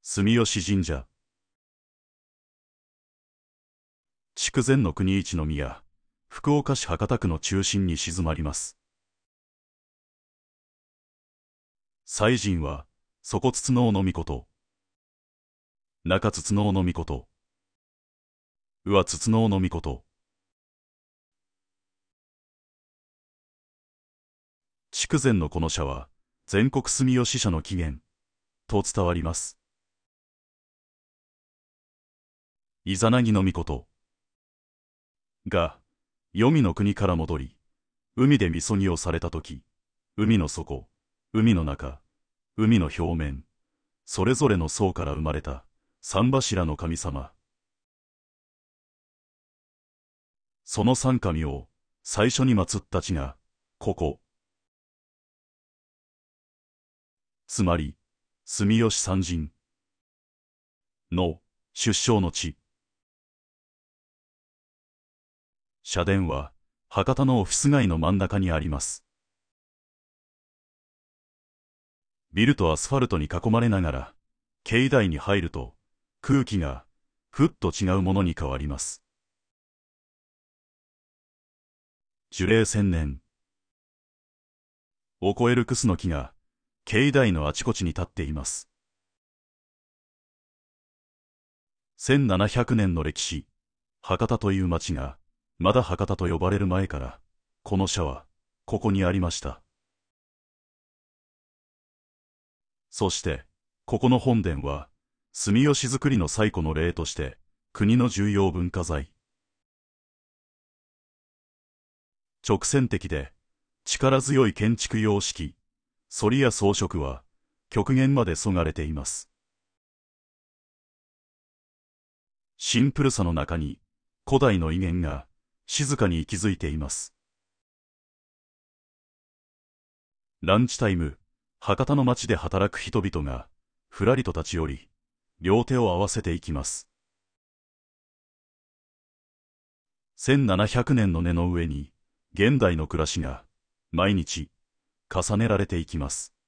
住吉神社。筑前の国一の宮、福岡市博多区の中心に静まります。祭神は、底筒能の命、中筒能の命、上筒能の命。筑前のこの社は、全国住吉社の起源、と伝わります。イザナギの命が、黄泉の国から戻り、海でみそぎをされたとき、海の底、海の中、海の表面、それぞれの層から生まれた、三柱の神様。その三神を、最初に祀った地が、ここ。つまり、住吉三神の出生の地。社殿は、博多のオフィス街の真ん中にあります。ビルとアスファルトに囲まれながら、境内に入ると、空気が、ふっと違うものに変わります。樹齢1000年を超えるクスノキが、境内のあちこちに立っています。1700年の歴史、博多という町が、まだ博多と呼ばれる前から、この社は、ここにありました。そして、ここの本殿は、住吉造りの最古の例として、国の重要文化財。直線的で、力強い建築様式、反りや装飾は、極限までそがれています。シンプルさの中に、古代の威厳が、静かに息づいています。ランチタイム、博多の街で働く人々が、ふらりと立ち寄り、両手を合わせていきます。1700年の根の上に、現代の暮らしが、毎日、重ねられていきます。